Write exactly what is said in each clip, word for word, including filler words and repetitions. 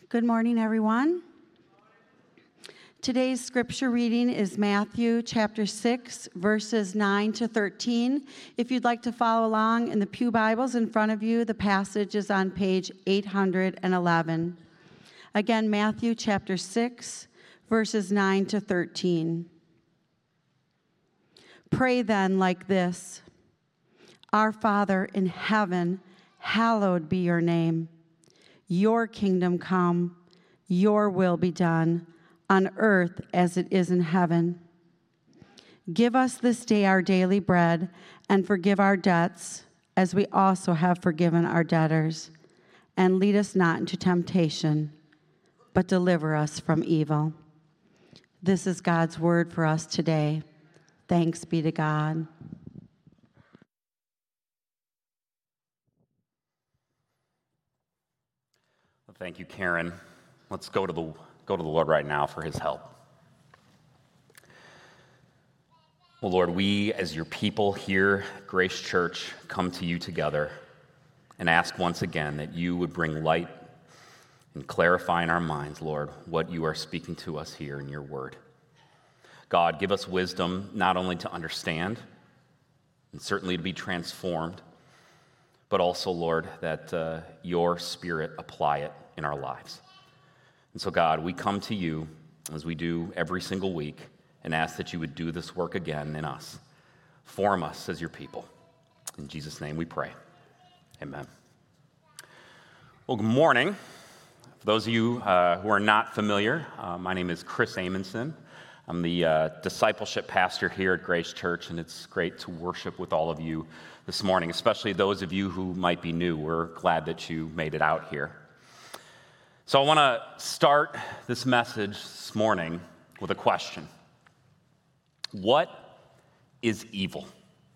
Good morning, everyone. Today's scripture reading is Matthew chapter six, verses nine to thirteen. If you'd like to follow along in the pew Bibles in front of you, the passage is on page eight hundred eleven. Again, Matthew chapter six, verses nine to thirteen. Pray then like this: Our Father in heaven, hallowed be your name. Your kingdom come, your will be done, on earth as it is in heaven. Give us this day our daily bread, and forgive our debts, as we also have forgiven our debtors. And lead us not into temptation, but deliver us from evil. This is God's word for us today. Thanks be to God. Thank you, Karen. Let's go to the go to the Lord right now for his help. Well, Lord, we as your people here at Grace Church come to you together and ask once again that you would bring light and clarify in our minds, Lord, what you are speaking to us here in your word. God, give us wisdom not only to understand and certainly to be transformed, but also, Lord, that uh, your Spirit apply it in our lives. And so, God, we come to you as we do every single week and ask that you would do this work again in us. Form us as your people. In Jesus' name we pray. Amen. Well, good morning. For those of you uh, who are not familiar, uh, my name is Chris Amundson. I'm the uh, discipleship pastor here at Grace Church, and it's great to worship with all of you this morning, especially those of you who might be new. We're glad that you made it out here. So I want to start this message this morning with a question. What is evil?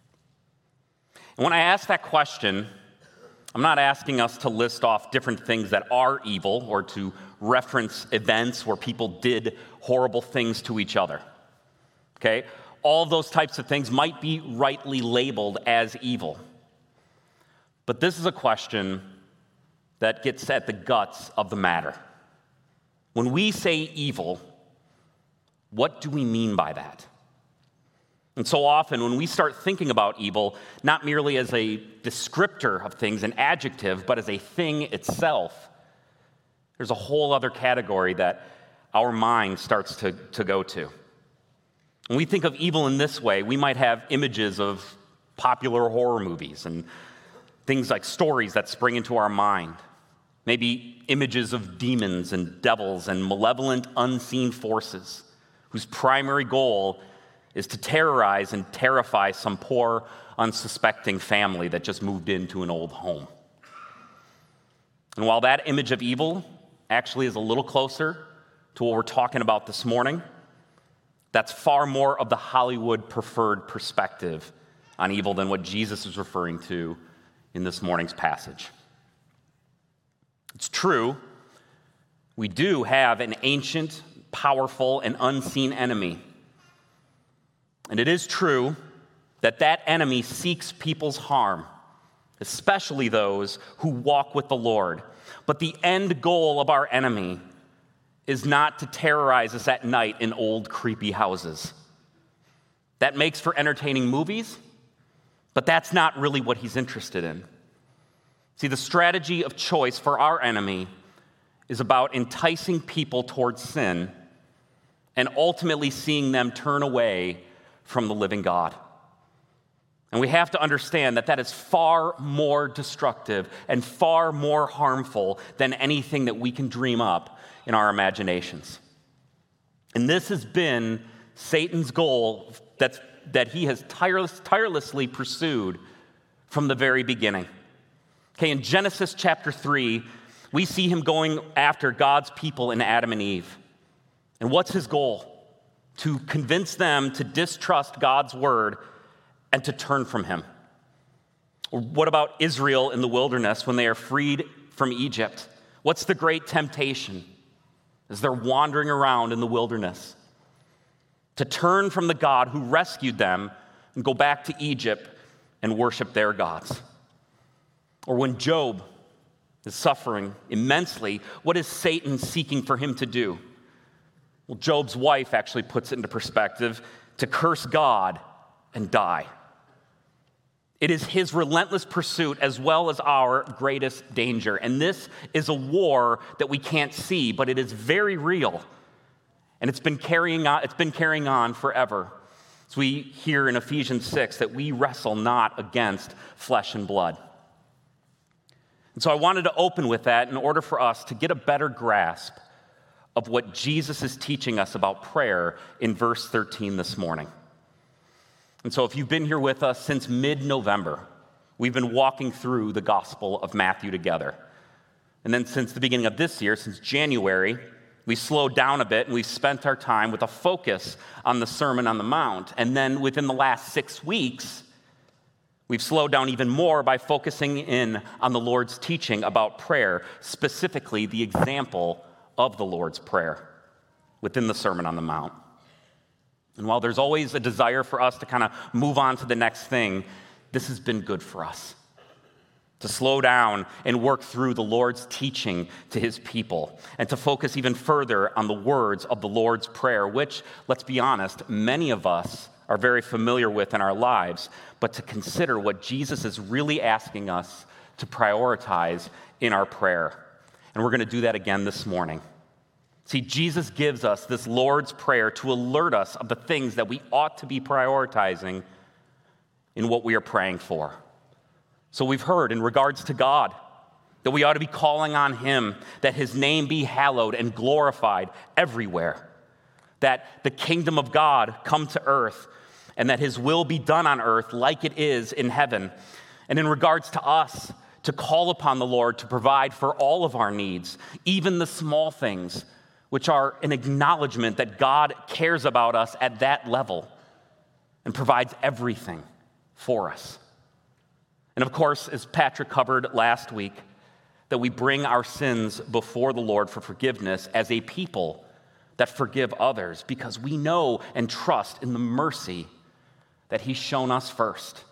And when I ask that question, I'm not asking us to list off different things that are evil or to reference events where people did horrible things to each other. Okay? All of those types of things might be rightly labeled as evil. But this is a question that gets at the guts of the matter. When we say evil, what do we mean by that? And so often when we start thinking about evil, not merely as a descriptor of things, an adjective, but as a thing itself, there's a whole other category that our mind starts to, to go to. When we think of evil in this way, we might have images of popular horror movies and things like stories that spring into our mind. Maybe images of demons and devils and malevolent unseen forces whose primary goal is to terrorize and terrify some poor, unsuspecting family that just moved into an old home. And while that image of evil actually is a little closer to what we're talking about this morning, that's far more of the Hollywood preferred perspective on evil than what Jesus is referring to in this morning's passage. It's true, we do have an ancient, powerful, and unseen enemy. And it is true that that enemy seeks people's harm, especially those who walk with the Lord. But the end goal of our enemy is not to terrorize us at night in old, creepy houses. That makes for entertaining movies, but that's not really what he's interested in. See, the strategy of choice for our enemy is about enticing people towards sin and ultimately seeing them turn away from the living God. And we have to understand that that is far more destructive and far more harmful than anything that we can dream up in our imaginations. And this has been Satan's goal that's, that he has tireless, tirelessly pursued from the very beginning. Okay, in Genesis chapter three, we see him going after God's people in Adam and Eve. And what's his goal? To convince them to distrust God's word and to turn from him. Or what about Israel in the wilderness when they are freed from Egypt? What's the great temptation as they're wandering around in the wilderness? To turn from the God who rescued them and go back to Egypt and worship their gods. Or when Job is suffering immensely. What is Satan seeking for him to do? Well, Job's wife actually puts it into perspective, to curse God and die. It is his relentless pursuit as well as our greatest danger. And this is a war that we can't see, but it is very real. And it's been carrying on, it's been carrying on forever. So we hear in Ephesians six that we wrestle not against flesh and blood. And so I wanted to open with that in order for us to get a better grasp of what Jesus is teaching us about prayer in verse thirteen this morning. And so if you've been here with us since mid-November, we've been walking through the Gospel of Matthew together. And then since the beginning of this year, since January, we slowed down a bit and we spent our time with a focus on the Sermon on the Mount. And then within the last six weeks, we've slowed down even more by focusing in on the Lord's teaching about prayer, specifically the example of the Lord's Prayer within the Sermon on the Mount. And while there's always a desire for us to kind of move on to the next thing, this has been good for us to slow down and work through the Lord's teaching to his people and to focus even further on the words of the Lord's Prayer, which, let's be honest, many of us are very familiar with in our lives, but to consider what Jesus is really asking us to prioritize in our prayer. And we're going to do that again this morning. See, Jesus gives us this Lord's Prayer to alert us of the things that we ought to be prioritizing in what we are praying for. So we've heard in regards to God that we ought to be calling on him, that his name be hallowed and glorified everywhere, that the kingdom of God come to earth, and that his will be done on earth like it is in heaven. And in regards to us, to call upon the Lord to provide for all of our needs, even the small things, which are an acknowledgement that God cares about us at that level and provides everything for us. And of course, as Patrick covered last week, that we bring our sins before the Lord for forgiveness as a people that forgive others because we know and trust in the mercy that he's shown us first.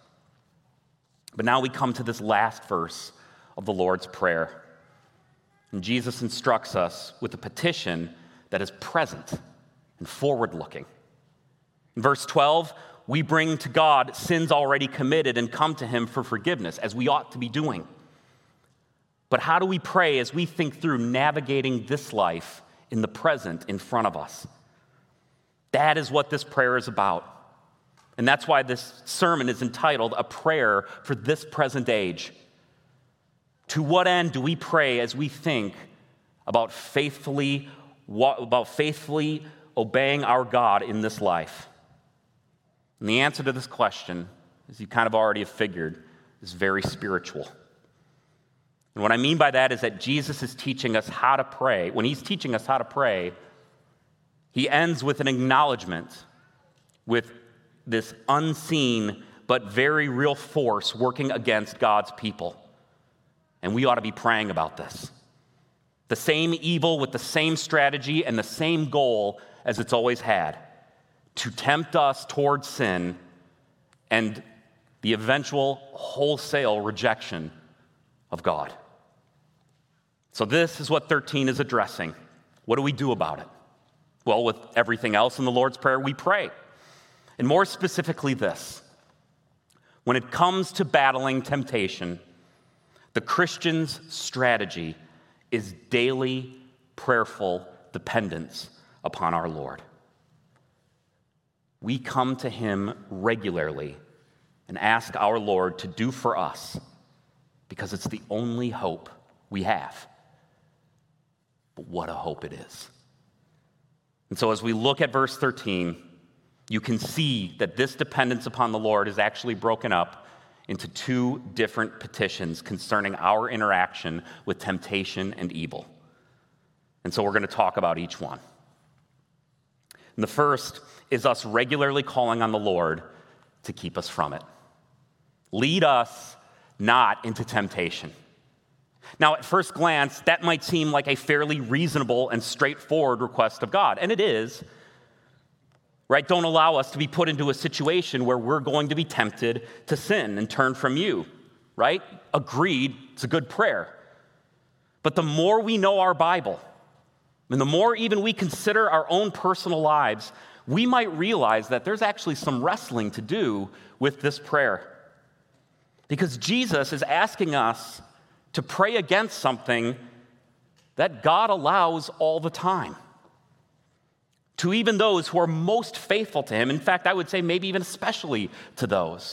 But now we come to this last verse of the Lord's Prayer. And Jesus instructs us with a petition that is present and forward-looking. In verse twelve, we bring to God sins already committed and come to him for forgiveness, as we ought to be doing. But how do we pray as we think through navigating this life in the present in front of us? That is what this prayer is about. And that's why this sermon is entitled A Prayer for This Present Age. To what end do we pray as we think about faithfully, about faithfully obeying our God in this life? And the answer to this question, as you kind of already have figured, is very spiritual. And what I mean by that is that Jesus is teaching us how to pray. When he's teaching us how to pray, he ends with an acknowledgement, with this unseen but very real force working against God's people. And we ought to be praying about this. The same evil with the same strategy and the same goal as it's always had, to tempt us towards sin and the eventual wholesale rejection of God. So this is what thirteen is addressing. What do we do about it? Well, with everything else in the Lord's Prayer, we pray. And more specifically this: when it comes to battling temptation, the Christian's strategy is daily prayerful dependence upon our Lord. We come to him regularly and ask our Lord to do for us because it's the only hope we have. But what a hope it is. And so as we look at verse thirteen, you can see that this dependence upon the Lord is actually broken up into two different petitions concerning our interaction with temptation and evil. And so we're going to talk about each one. And the first is us regularly calling on the Lord to keep us from it. Lead us not into temptation. Now, at first glance, that might seem like a fairly reasonable and straightforward request of God, and it is. Right? Don't allow us to be put into a situation where we're going to be tempted to sin and turn from you. Right? Agreed, it's a good prayer. But the more we know our Bible, and the more even we consider our own personal lives, we might realize that there's actually some wrestling to do with this prayer. Because Jesus is asking us to pray against something that God allows all the time. To even those who are most faithful to him. In fact, I would say maybe even especially to those.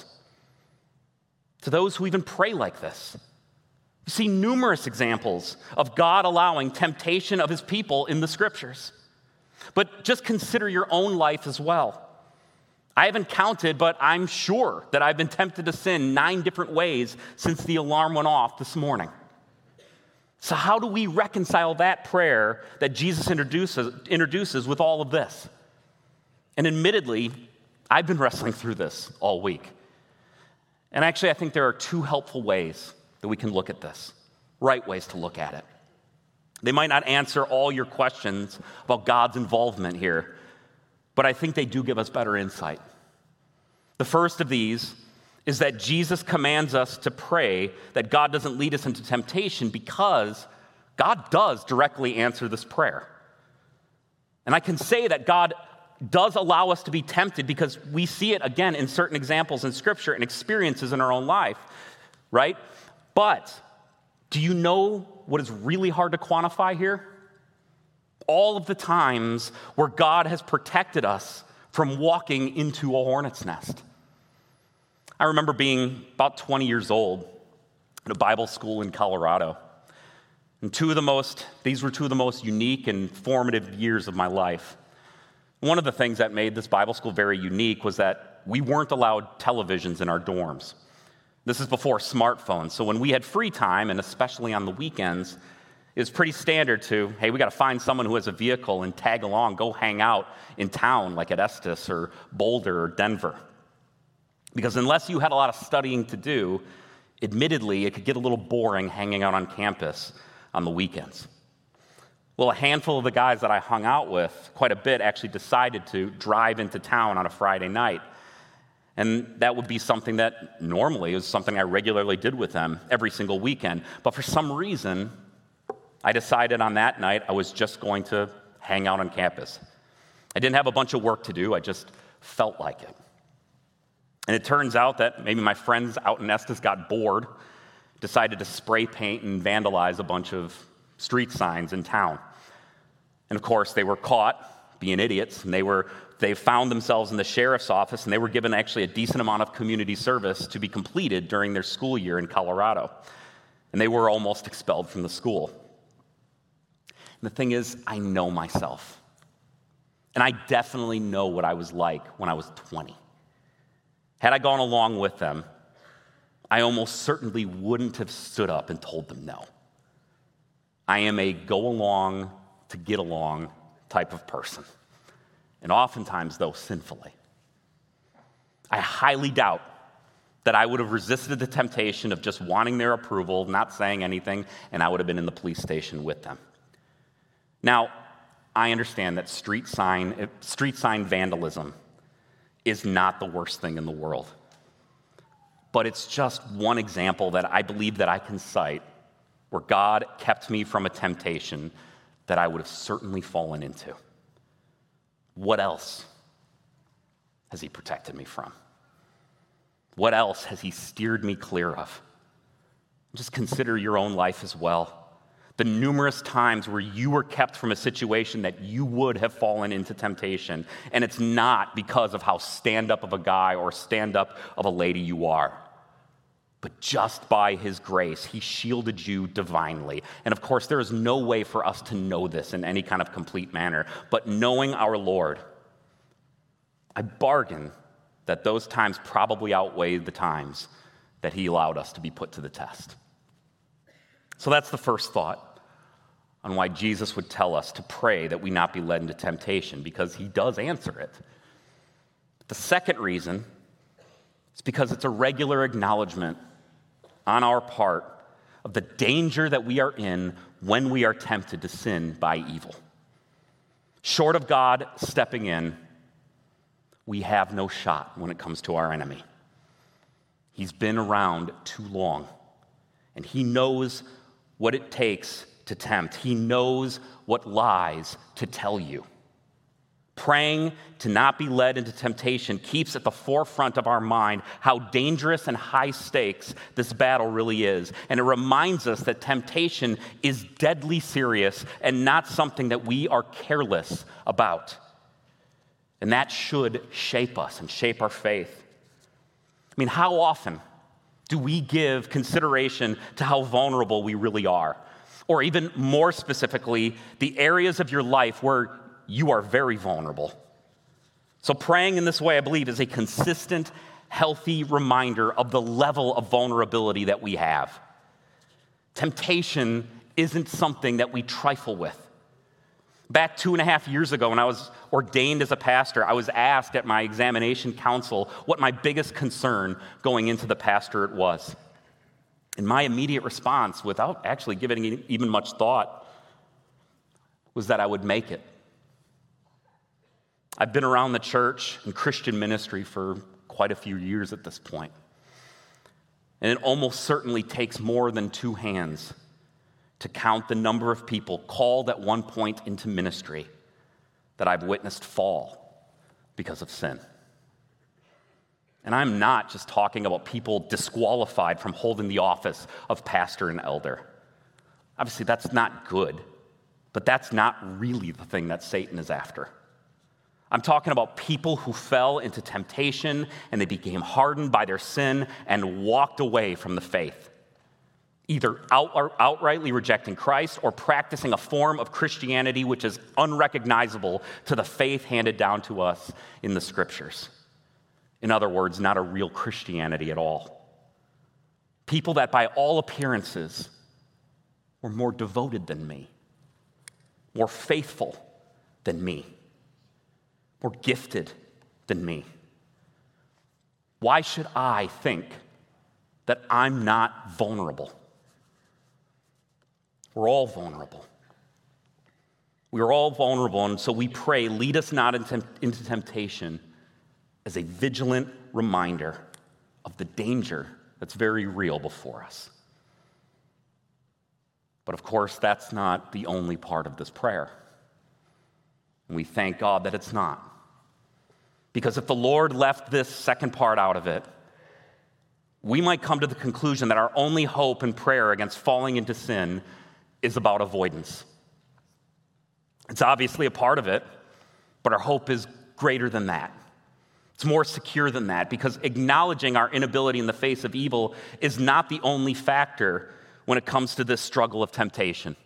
To those who even pray like this. You see numerous examples of God allowing temptation of his people in the scriptures. But just consider your own life as well. I haven't counted, but I'm sure that I've been tempted to sin nine different ways since the alarm went off this morning. So how do we reconcile that prayer that Jesus introduces, introduces with all of this? And admittedly, I've been wrestling through this all week. And actually, I think there are two helpful ways that we can look at this, right ways to look at it. They might not answer all your questions about God's involvement here, but I think they do give us better insight. The first of these is that Jesus commands us to pray that God doesn't lead us into temptation because God does directly answer this prayer. And I can say that God does allow us to be tempted because we see it, again, in certain examples in Scripture and experiences in our own life, right? But do you know what is really hard to quantify here? All of the times where God has protected us from walking into a hornet's nest. I remember being about twenty years old at a Bible school in Colorado. And two of the most, these were two of the most unique and formative years of my life. One of the things that made this Bible school very unique was that we weren't allowed televisions in our dorms. This is before smartphones. So when we had free time, and especially on the weekends, it was pretty standard to, hey, we got to find someone who has a vehicle and tag along, go hang out in town like at Estes or Boulder or Denver. Because unless you had a lot of studying to do, admittedly, it could get a little boring hanging out on campus on the weekends. Well, a handful of the guys that I hung out with quite a bit actually decided to drive into town on a Friday night. And that would be something that normally was something I regularly did with them every single weekend. But for some reason, I decided on that night I was just going to hang out on campus. I didn't have a bunch of work to do. I just felt like it. And it turns out that maybe my friends out in Estes got bored, decided to spray paint and vandalize a bunch of street signs in town. And of course, they were caught being idiots, and they were they found themselves in the sheriff's office, and they were given actually a decent amount of community service to be completed during their school year in Colorado. And they were almost expelled from the school. And the thing is, I know myself. And I definitely know what I was like when I was twenty. Had I gone along with them, I almost certainly wouldn't have stood up and told them no. I am a go along to get along type of person. And oftentimes, though, sinfully. I highly doubt that I would have resisted the temptation of just wanting their approval, not saying anything, and I would have been in the police station with them. Now, I understand that street sign, street sign vandalism is not the worst thing in the world. But it's just one example that I believe that I can cite where God kept me from a temptation that I would have certainly fallen into. What else has he protected me from? What else has he steered me clear of? Just consider your own life as well. The numerous times where you were kept from a situation that you would have fallen into temptation. And it's not because of how stand-up of a guy or stand-up of a lady you are. But just by his grace, he shielded you divinely. And of course, there is no way for us to know this in any kind of complete manner. But knowing our Lord, I bargain that those times probably outweigh the times that he allowed us to be put to the test. So that's the first thought on why Jesus would tell us to pray that we not be led into temptation, because he does answer it. The second reason is because it's a regular acknowledgement on our part of the danger that we are in when we are tempted to sin by evil. Short of God stepping in, we have no shot when it comes to our enemy. He's been around too long, and he knows what it takes to tempt. He knows what lies to tell you. Praying to not be led into temptation keeps at the forefront of our mind how dangerous and high stakes this battle really is. And it reminds us that temptation is deadly serious and not something that we are careless about. And that should shape us and shape our faith. I mean, how often do we give consideration to how vulnerable we really are? Or even more specifically, the areas of your life where you are very vulnerable. So praying in this way, I believe, is a consistent, healthy reminder of the level of vulnerability that we have. Temptation isn't something that we trifle with. Back two and a half years ago, when I was ordained as a pastor, I was asked at my examination council what my biggest concern going into the pastorate was. And my immediate response, without actually giving it even much thought, was that I would make it. I've been around the church and Christian ministry for quite a few years at this point. And it almost certainly takes more than two hands to count the number of people called at one point into ministry that I've witnessed fall because of sin. And I'm not just talking about people disqualified from holding the office of pastor and elder. Obviously, that's not good, but that's not really the thing that Satan is after. I'm talking about people who fell into temptation and they became hardened by their sin and walked away from the faith, either out, outrightly rejecting Christ or practicing a form of Christianity which is unrecognizable to the faith handed down to us in the Scriptures. In other words, not a real Christianity at all. People that by all appearances were more devoted than me, more faithful than me, more gifted than me. Why should I think that I'm not vulnerable? We're all vulnerable. We're all vulnerable, and so we pray, lead us not into temptation, as a vigilant reminder of the danger that's very real before us. But of course, that's not the only part of this prayer. And we thank God that it's not. Because if the Lord left this second part out of it, we might come to the conclusion that our only hope in prayer against falling into sin is about avoidance. It's obviously a part of it, but our hope is greater than that. It's more secure than that, because acknowledging our inability in the face of evil is not the only factor when it comes to this struggle of temptation.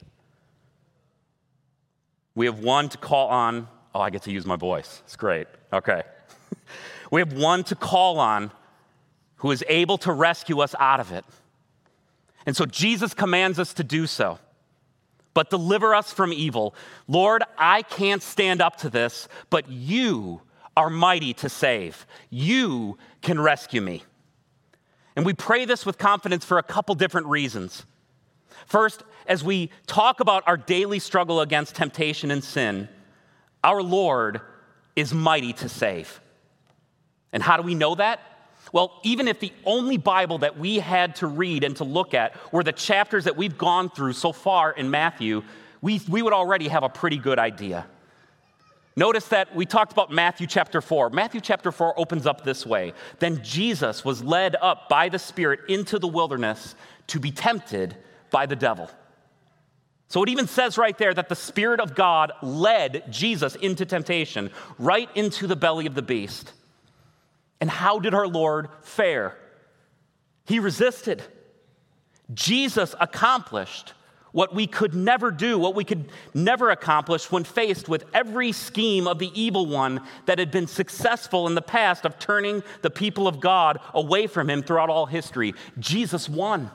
We have one to call on. Oh, I get to use my voice. It's great. Okay. We have one to call on who is able to rescue us out of it. And so Jesus commands us to do so. But deliver us from evil. Lord, I can't stand up to this, but you are mighty to save. You can rescue me. And we pray this with confidence for a couple different reasons. First, as we talk about our daily struggle against temptation and sin, our Lord is mighty to save. And how do we know that? Well, even if the only Bible that we had to read and to look at were the chapters that we've gone through so far in Matthew, we, we would already have a pretty good idea. Notice that we talked about Matthew chapter four. Matthew chapter four opens up this way. Then Jesus was led up by the Spirit into the wilderness to be tempted by the devil. So it even says right there that the Spirit of God led Jesus into temptation, right into the belly of the beast. And how did our Lord fare? He resisted. Jesus accomplished what we could never do, what we could never accomplish when faced with every scheme of the evil one that had been successful in the past of turning the people of God away from him throughout all history. Jesus won.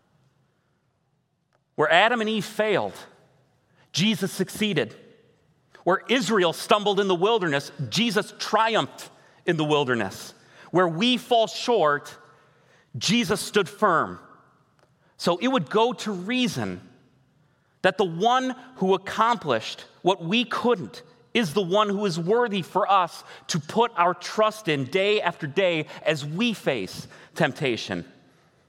Where Adam and Eve failed, Jesus succeeded. Where Israel stumbled in the wilderness, Jesus triumphed in the wilderness. Where we fall short, Jesus stood firm. So it would go to reason that the one who accomplished what we couldn't is the one who is worthy for us to put our trust in day after day as we face temptation.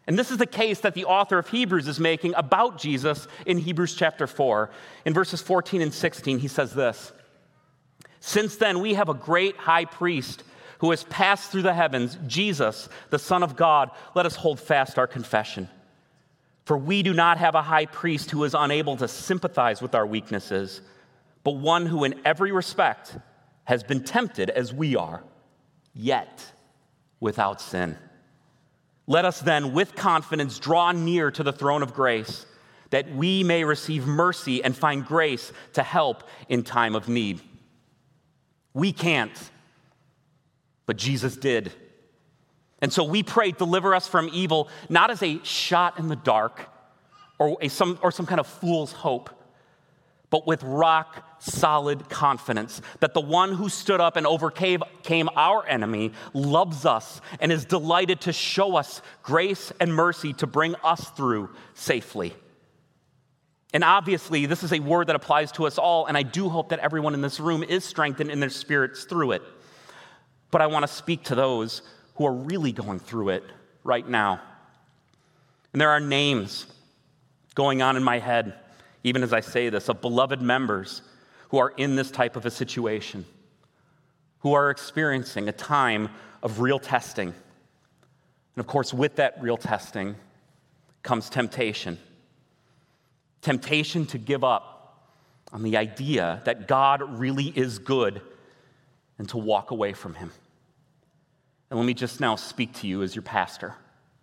And this is the case that the author of Hebrews is making about Jesus in Hebrews chapter four. In verses fourteen and sixteen, he says this: "Since then we have a great high priest who has passed through the heavens, Jesus, the Son of God. Let us hold fast our confession. For we do not have a high priest who is unable to sympathize with our weaknesses, but one who in every respect has been tempted as we are, yet without sin. Let us then with confidence draw near to the throne of grace, that we may receive mercy and find grace to help in time of need." We can't, but Jesus did. And so we pray, deliver us from evil, not as a shot in the dark or, a, some, or some kind of fool's hope, but with rock-solid confidence that the one who stood up and overcame came our enemy loves us and is delighted to show us grace and mercy to bring us through safely. And obviously, this is a word that applies to us all, and I do hope that everyone in this room is strengthened in their spirits through it. But I want to speak to those who are really going through it right now. And there are names going on in my head, even as I say this, of beloved members who are in this type of a situation, who are experiencing a time of real testing. And of course, with that real testing comes temptation. Temptation to give up on the idea that God really is good and to walk away from him. And let me just now speak to you as your pastor.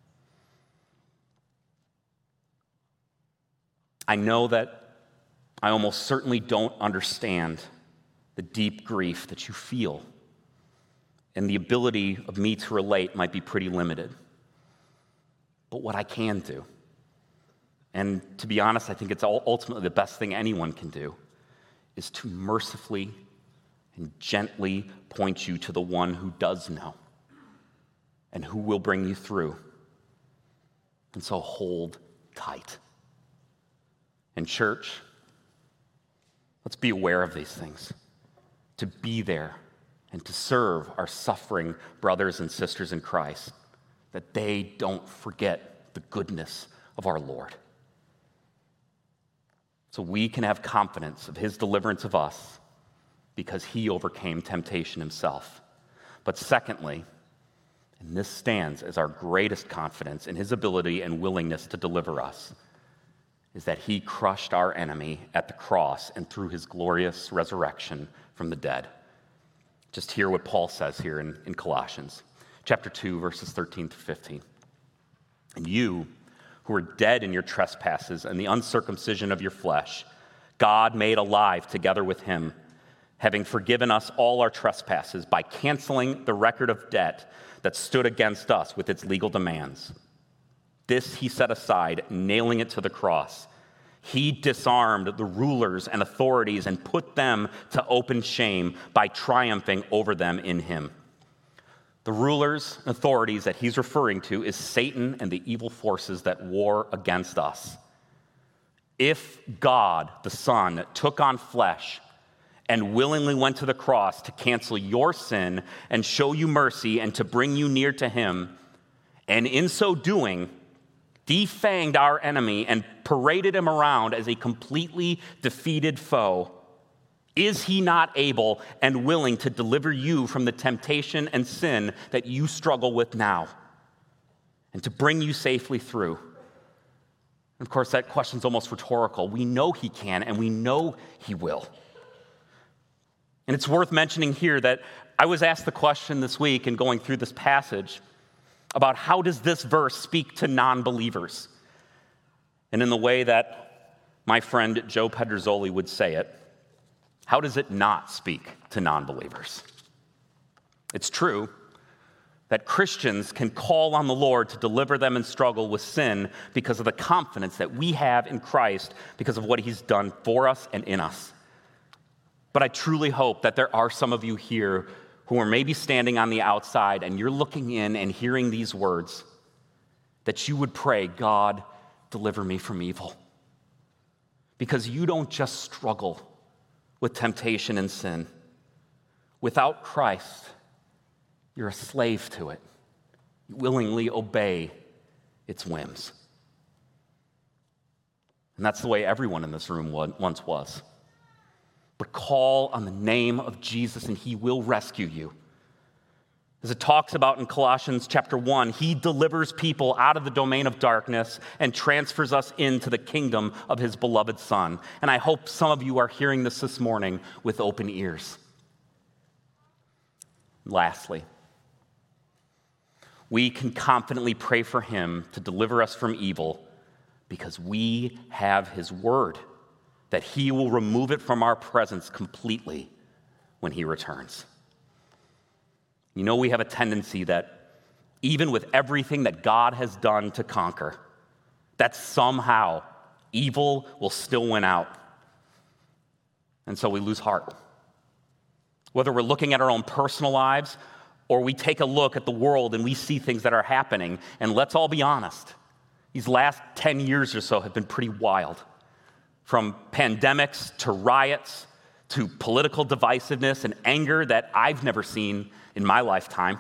I know that I almost certainly don't understand the deep grief that you feel, and the ability of me to relate might be pretty limited. But what I can do, and to be honest, I think it's ultimately the best thing anyone can do, is to mercifully and gently point you to the one who does know and who will bring you through. And so hold tight. And church, let's be aware of these things, to be there and to serve our suffering brothers and sisters in Christ, that they don't forget the goodness of our Lord. So we can have confidence of his deliverance of us because he overcame temptation himself. But secondly, and this stands as our greatest confidence in his ability and willingness to deliver us, is that he crushed our enemy at the cross and through his glorious resurrection from the dead. Just hear what Paul says here in, in Colossians chapter two, verses thirteen through fifteen. "And you, who were dead in your trespasses and the uncircumcision of your flesh, God made alive together with him, having forgiven us all our trespasses by canceling the record of debt that stood against us with its legal demands. This he set aside, nailing it to the cross. He disarmed the rulers and authorities and put them to open shame by triumphing over them in him." The rulers and authorities that he's referring to is Satan and the evil forces that war against us. If God, the Son, took on flesh and willingly went to the cross to cancel your sin and show you mercy and to bring you near to him, and in so doing, defanged our enemy and paraded him around as a completely defeated foe, is he not able and willing to deliver you from the temptation and sin that you struggle with now and to bring you safely through? And of course, that question's almost rhetorical. We know he can, and we know he will. And it's worth mentioning here that I was asked the question this week in going through this passage about how does this verse speak to non-believers? And in the way that my friend Joe Pedrozzoli would say it, how does it not speak to non-believers? It's true that Christians can call on the Lord to deliver them and struggle with sin because of the confidence that we have in Christ because of what he's done for us and in us. But I truly hope that there are some of you here who are maybe standing on the outside and you're looking in and hearing these words, that you would pray, God, deliver me from evil. Because you don't just struggle with temptation and sin. Without Christ, you're a slave to it. You willingly obey its whims. And that's the way everyone in this room once was. But call on the name of Jesus and he will rescue you. As it talks about in Colossians chapter one, he delivers people out of the domain of darkness and transfers us into the kingdom of his beloved Son. And I hope some of you are hearing this this morning with open ears. Lastly, we can confidently pray for him to deliver us from evil because we have his word that he will remove it from our presence completely when he returns. You know, we have a tendency that even with everything that God has done to conquer, that somehow evil will still win out. And so we lose heart. Whether we're looking at our own personal lives or we take a look at the world and we see things that are happening, and let's all be honest, these last ten years or so have been pretty wild. From pandemics to riots to political divisiveness and anger that I've never seen in my lifetime.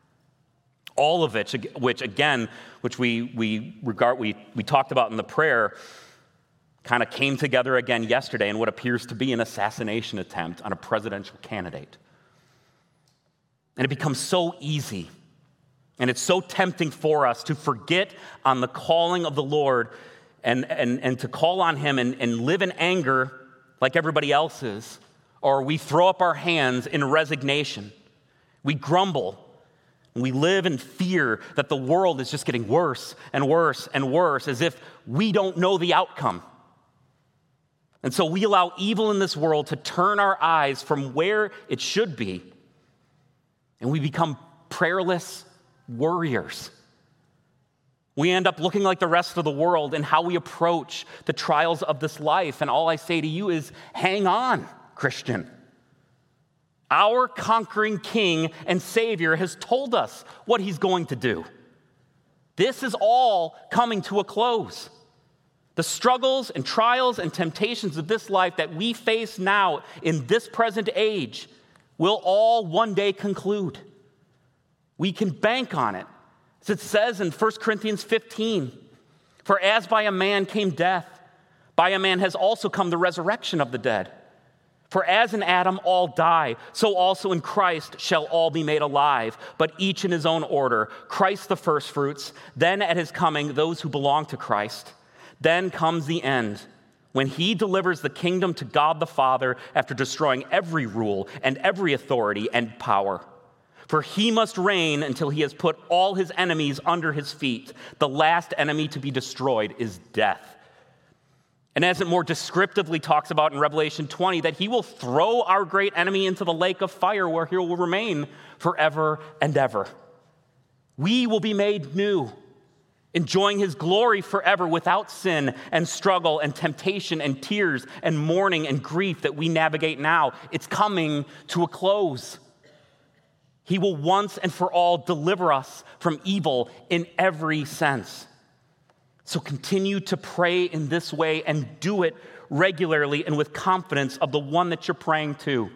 All of it, which again, which we we regard we we talked about in the prayer, kind of came together again yesterday in what appears to be an assassination attempt on a presidential candidate. And it becomes so easy, and it's so tempting for us to forget on the calling of the Lord and and and to call on him and, and live in anger like everybody else is, or we throw up our hands in resignation. We grumble, and we live in fear that the world is just getting worse and worse and worse, as if we don't know the outcome. And so we allow evil in this world to turn our eyes from where it should be, and we become prayerless worriers. We end up looking like the rest of the world in how we approach the trials of this life, and all I say to you is, hang on, Christian. Our conquering King and Savior has told us what he's going to do. This is all coming to a close. The struggles and trials and temptations of this life that we face now in this present age will all one day conclude. We can bank on it. As it says in First Corinthians fifteen, for as by a man came death, by a man has also come the resurrection of the dead. For as in Adam all die, so also in Christ shall all be made alive, but each in his own order. Christ the firstfruits, then at his coming those who belong to Christ. Then comes the end, when he delivers the kingdom to God the Father after destroying every rule and every authority and power. For he must reign until he has put all his enemies under his feet. The last enemy to be destroyed is death. And as it more descriptively talks about in Revelation twenty, that he will throw our great enemy into the lake of fire where he will remain forever and ever. We will be made new, enjoying his glory forever without sin and struggle and temptation and tears and mourning and grief that we navigate now. It's coming to a close. He will once and for all deliver us from evil in every sense. So continue to pray in this way and do it regularly and with confidence of the one that you're praying to.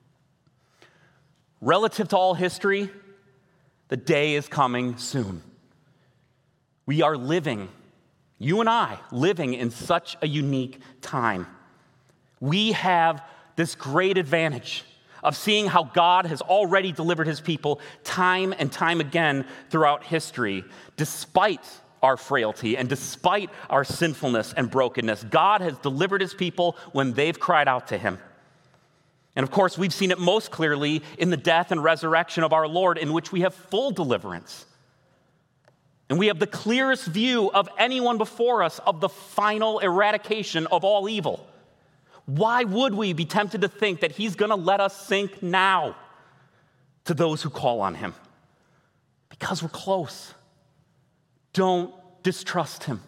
Relative to all history, the day is coming soon. We are living, you and I, living in such a unique time. We have this great advantage of seeing how God has already delivered his people time and time again throughout history, despite our frailty and despite our sinfulness and brokenness. God has delivered his people when they've cried out to him. And of course, we've seen it most clearly in the death and resurrection of our Lord, in which we have full deliverance. And we have the clearest view of anyone before us of the final eradication of all evil. Why would we be tempted to think that he's going to let us sink now to those who call on him? Because we're close. Don't distrust him.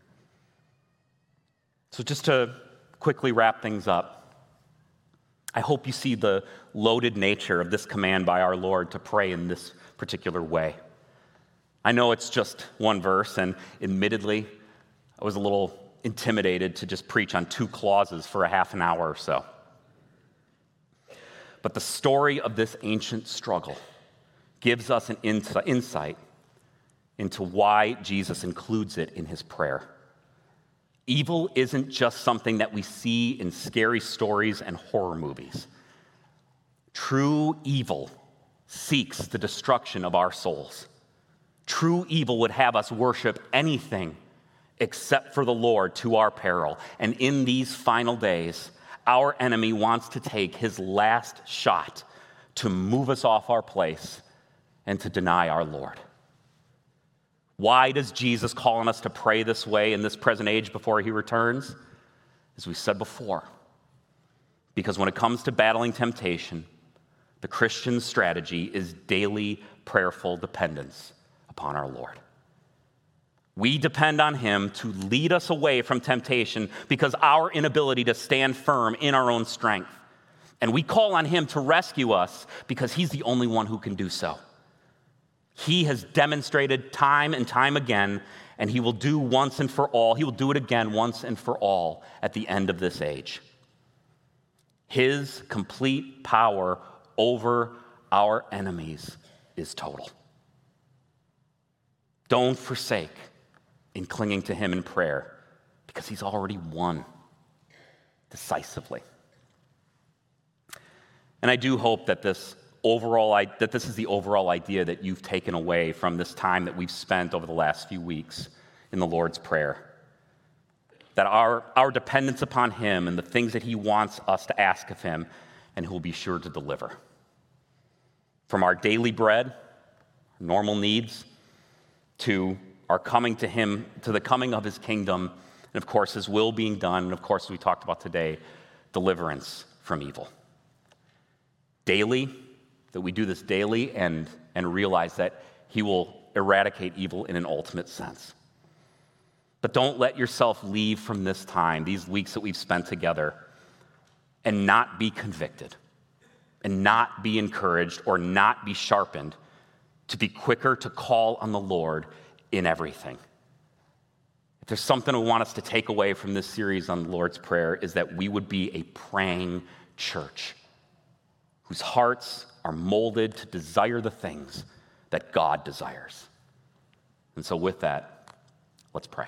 So just to quickly wrap things up, I hope you see the loaded nature of this command by our Lord to pray in this particular way. I know it's just one verse, and admittedly, I was a little intimidated to just preach on two clauses for a half an hour or so. But the story of this ancient struggle gives us an insight into why Jesus includes it in his prayer. Evil isn't just something that we see in scary stories and horror movies. True evil seeks the destruction of our souls. True evil would have us worship anything except for the Lord to our peril. And in these final days, our enemy wants to take his last shot to move us off our place and to deny our Lord. Why does Jesus call on us to pray this way in this present age before he returns? As we said before, because when it comes to battling temptation, the Christian strategy is daily prayerful dependence upon our Lord. We depend on him to lead us away from temptation because our inability to stand firm in our own strength. And we call on him to rescue us because he's the only one who can do so. He has demonstrated time and time again, and he will do once and for all. He will do it again once and for all at the end of this age. His complete power over our enemies is total. Don't forsake in clinging to him in prayer, because he's already won decisively. And I do hope that this overall that this is the overall idea that you've taken away from this time that we've spent over the last few weeks in the Lord's Prayer. That our, our dependence upon him and the things that he wants us to ask of him, and he'll be sure to deliver. From our daily bread, normal needs, to our coming to him, to the coming of his kingdom, and of course his will being done, and of course we talked about today, deliverance from evil. Daily, that we do this daily and, and realize that he will eradicate evil in an ultimate sense. But don't let yourself leave from this time, these weeks that we've spent together, and not be convicted, and not be encouraged, or not be sharpened to be quicker to call on the Lord in everything. If there's something we want us to take away from this series on the Lord's Prayer, is that we would be a praying church whose hearts are molded to desire the things that God desires. And so with that, let's pray.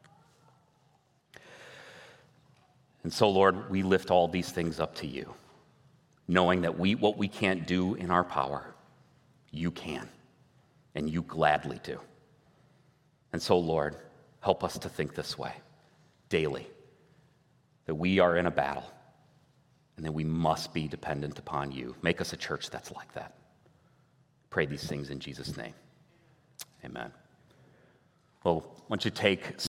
And so, Lord, we lift all these things up to you, knowing that we what we can't do in our power, you can, and you gladly do. And so, Lord, help us to think this way daily, that we are in a battle, and that we must be dependent upon you. Make us a church that's like that. Pray these things in Jesus' name. Amen. Well, why don't you take